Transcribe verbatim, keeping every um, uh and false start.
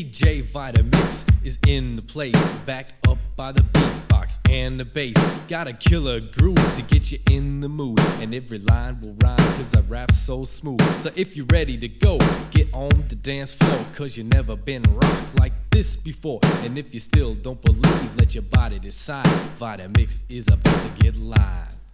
J Vitamix is in the place, backed up by the beatbox and the bass. Got a killer groove to get you in the mood, and every line will rhyme cause I rap so smooth. So if you're ready to go, get on the dance floor, cause you never been rocked like this before. And if you still don't believe, let your body decide. Vitamix is about to get live.